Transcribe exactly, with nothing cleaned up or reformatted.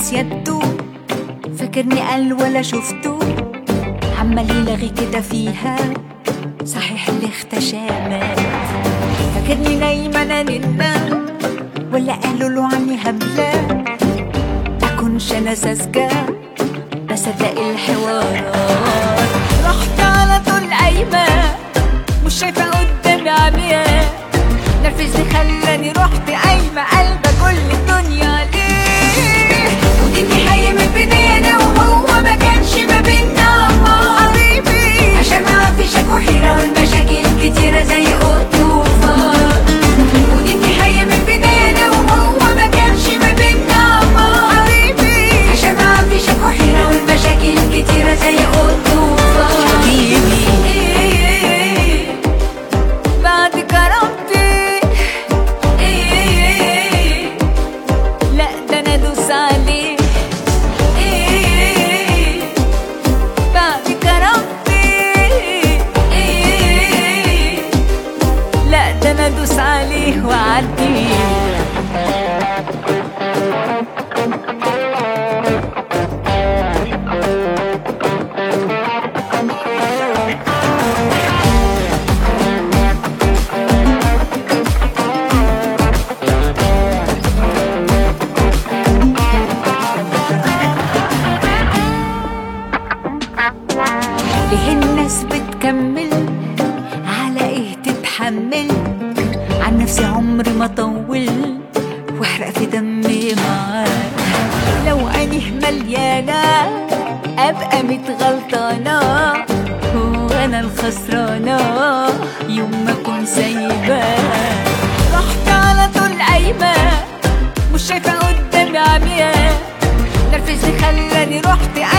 لابس يده، فاكرني قال ولا شفته، عمال يلغي كده فيها، صحيح اللي اختشامة. فاكرني نايمة انا ننام، ولا قالوا له عني هبلة، اكونش انا ساذجة بصدق الحوارات. رحت على طول قايمة مش شايفة قدامي عمياء، نرفزني خلاني رحت قايمة قلبة كل الدنيا ليه. وديتي حي من بداية وهو ما كانش ما بينا حبيبي، عشان ما فيش وحيرة والمشاكل كتيرة زي قطوفات. وديتي حي من بداية وهو ما كانش ما بينا حبيبي، عشان ما فيش وحيرة والمشاكل كتيرة زي قطوفات. حبيبي بعد كرامتي لا ده انا ادوس عليه، بعد كرامتي لا ده انا ادوس عليه واعديه. ليه الناس بتكمل على ايه تتحمل، عن نفسي عمري ما طول واحرق في دمي معاه. لو عينيه مليانة ابقى متغلطانة، وانا الخسرانة يوم ما اكون سايباه. رحت على طول قايمة مش شايفة قدامي عمياء، نرفزني خلاني رحت